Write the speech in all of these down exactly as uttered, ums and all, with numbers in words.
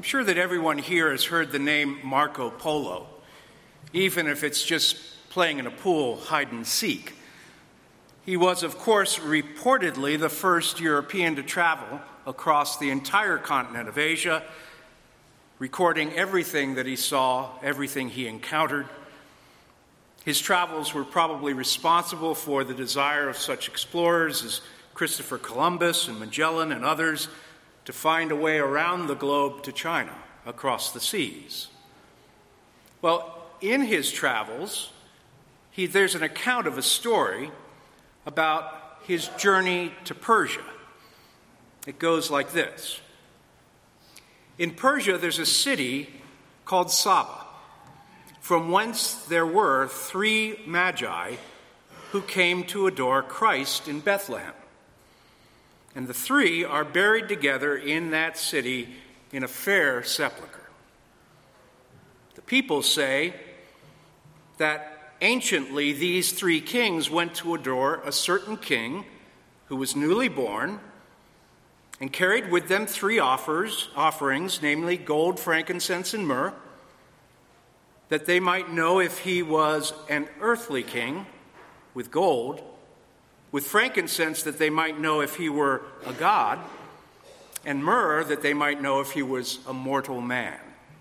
I'm sure that everyone here has heard the name Marco Polo, even if it's just playing in a pool hide and seek. He was, of course, reportedly the first European to travel across the entire continent of Asia, recording everything that he saw, everything he encountered. His travels were probably responsible for the desire of such explorers as Christopher Columbus and Magellan and others to find a way around the globe to China across the seas. Well, in his travels, he, there's an account of a story about his journey to Persia. It goes like this. In Persia, there's a city called Saba, from whence there were three magi who came to adore Christ in Bethlehem. And the three are buried together in that city in a fair sepulchre. The people say that anciently, these three kings went to adore a certain king who was newly born and carried with them three offers, offerings, namely gold, frankincense, and myrrh, that they might know if he was an earthly king with gold, with frankincense that they might know if he were a god, and myrrh that they might know if he was a mortal man.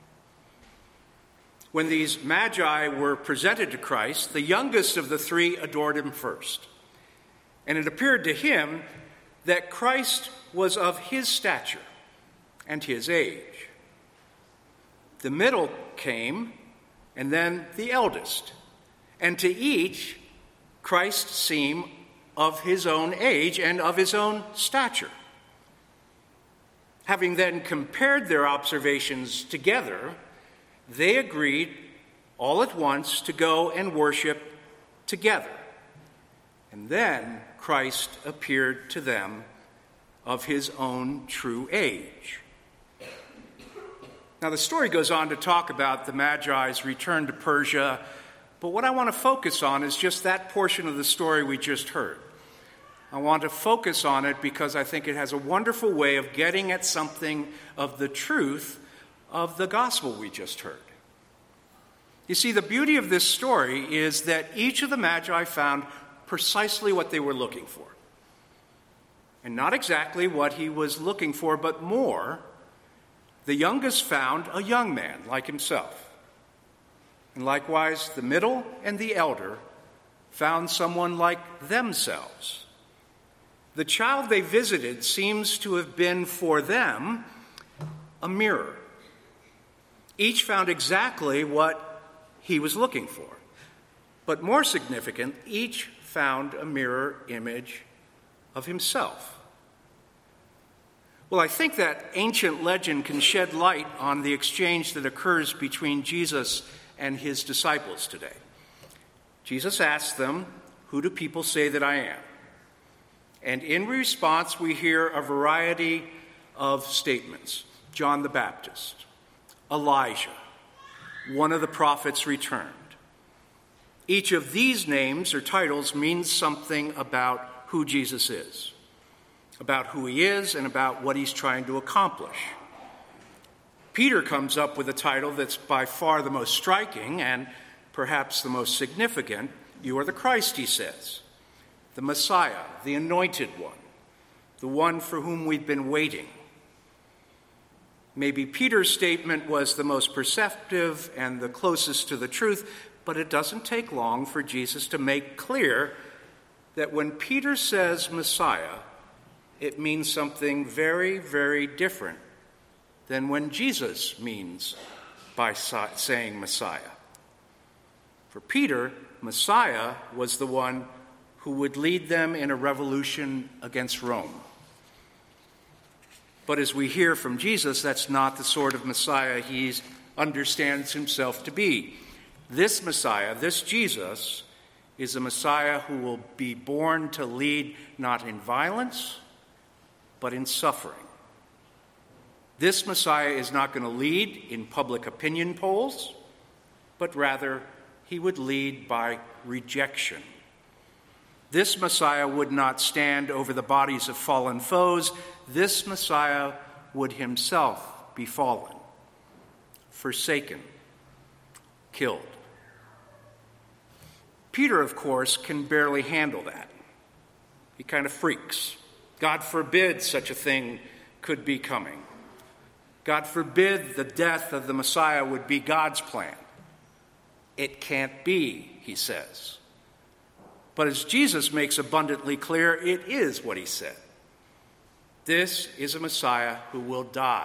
When these magi were presented to Christ, the youngest of the three adored him first. And it appeared to him that Christ was of his stature and his age. The middle came, and then the eldest. And to each, Christ seemed of his own age and of his own stature. Having then compared their observations together, they agreed all at once to go and worship together. And then Christ appeared to them of his own true age. Now, the story goes on to talk about the Magi's return to Persia, but what I want to focus on is just that portion of the story we just heard. I want to focus on it because I think it has a wonderful way of getting at something of the truth of the gospel we just heard. You see, the beauty of this story is that each of the Magi found precisely what they were looking for. And not exactly what he was looking for, but more. The youngest found a young man like himself. And likewise, the middle and the elder found someone like themselves. The child they visited seems to have been for them a mirror. Each found exactly what he was looking for. But more significant, each found a mirror image of himself. Well, I think that ancient legend can shed light on the exchange that occurs between Jesus and his disciples today. Jesus asks them, "Who do people say that I am?" And in response, we hear a variety of statements. John the Baptist, Elijah, one of the prophets returned. Each of these names or titles means something about who Jesus is, about who he is, and about what he's trying to accomplish. Peter comes up with a title that's by far the most striking and perhaps the most significant. "You are the Christ," he says, "the Messiah, the anointed one, the one for whom we've been waiting." Maybe Peter's statement was the most perceptive and the closest to the truth, but it doesn't take long for Jesus to make clear that when Peter says Messiah, it means something very, very different than when Jesus means by saying Messiah. For Peter, Messiah was the one who would lead them in a revolution against Rome. But as we hear from Jesus, that's not the sort of Messiah he understands himself to be. This Messiah, this Jesus, is a Messiah who will be born to lead not in violence, but in suffering. This Messiah is not going to lead in public opinion polls, but rather he would lead by rejection. This Messiah would not stand over the bodies of fallen foes. This Messiah would himself be fallen forsaken, killed. Peter, of course, can barely handle that. He kind of freaks. God forbid such a thing could be coming. God forbid the death of the Messiah would be God's plan. It can't be, he says. But as Jesus makes abundantly clear, it is what he said. This is a Messiah who will die.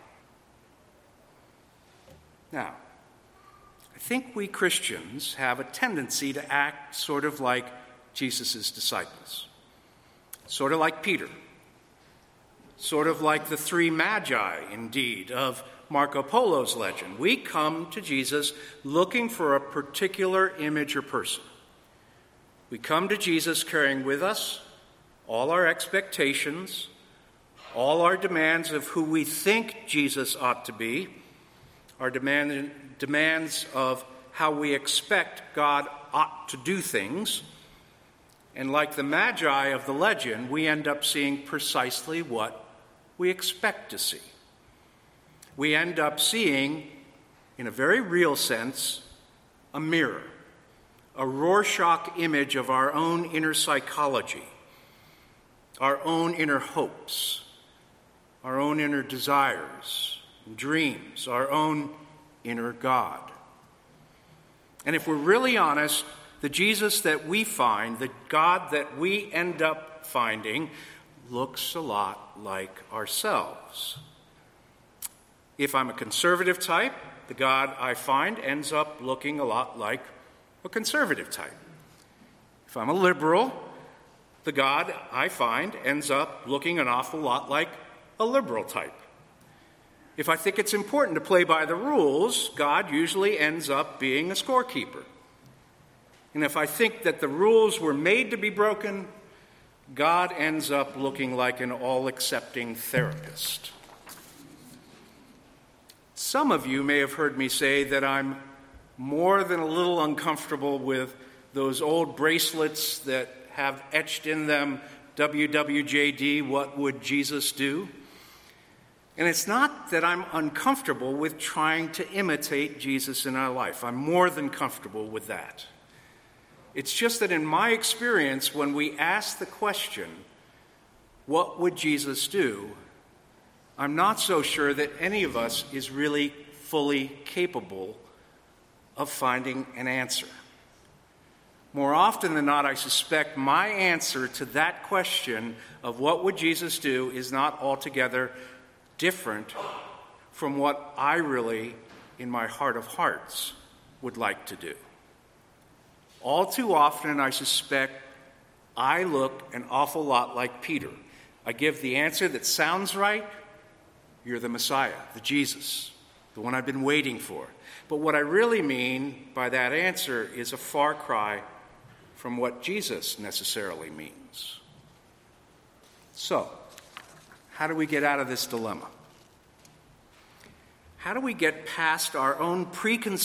Now, I think we Christians have a tendency to act sort of like Jesus' disciples, sort of like Peter, sort of like the three magi, indeed, of Marco Polo's legend. We come to Jesus looking for a particular image or person. We come to Jesus carrying with us all our expectations, all our demands of who we think Jesus ought to be, our demand, demands of how we expect God ought to do things. And like the Magi of the legend, we end up seeing precisely what we expect to see. We end up seeing, in a very real sense, a mirror, a Rorschach image of our own inner psychology, our own inner hopes, our own inner desires and dreams, our own inner God. And if we're really honest, the Jesus that we find, the God that we end up finding, looks a lot like ourselves. If I'm a conservative type, the God I find ends up looking a lot like a conservative type. If I'm a liberal, the God I find ends up looking an awful lot like a liberal type. If I think it's important to play by the rules, God usually ends up being a scorekeeper. And if I think that the rules were made to be broken, God ends up looking like an all-accepting therapist. Some of you may have heard me say that I'm more than a little uncomfortable with those old bracelets that have etched in them W W J D, what would Jesus do? And it's not that I'm uncomfortable with trying to imitate Jesus in our life. I'm more than comfortable with that. It's just that in my experience, when we ask the question, what would Jesus do? I'm not so sure that any of us is really fully capable of finding an answer. More often than not, I suspect my answer to that question of what would Jesus do is not altogether different from what I really, in my heart of hearts, would like to do. All too often, I suspect I look an awful lot like Peter. I give the answer that sounds right. You're the Messiah, the Jesus, the one I've been waiting for. But what I really mean by that answer is a far cry from what Jesus necessarily means. So, how do we get out of this dilemma? How do we get past our own preconceived